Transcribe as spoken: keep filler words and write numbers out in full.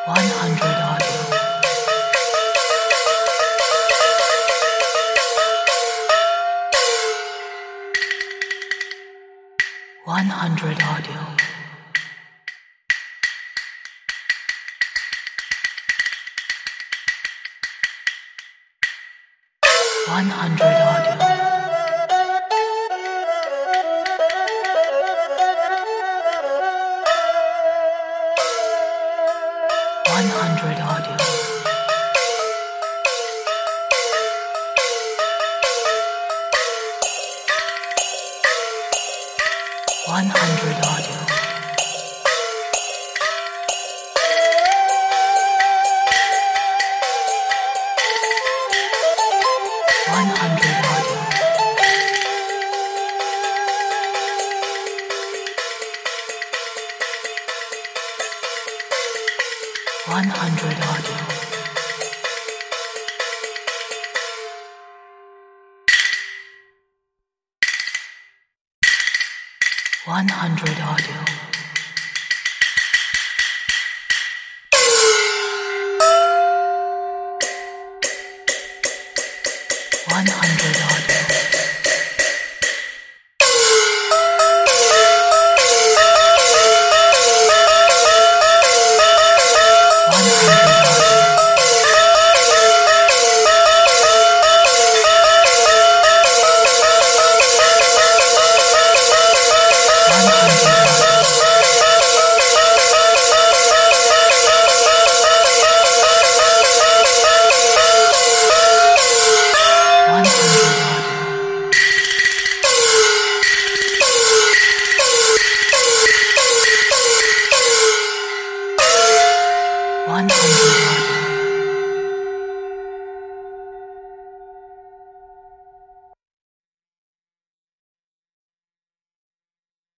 one hundred audio. one hundred audio. one hundred audio. one hundred audio. one hundred audio. one hundred audio. one hundred audio. one hundred audio. one hundred audio. one hundred audio.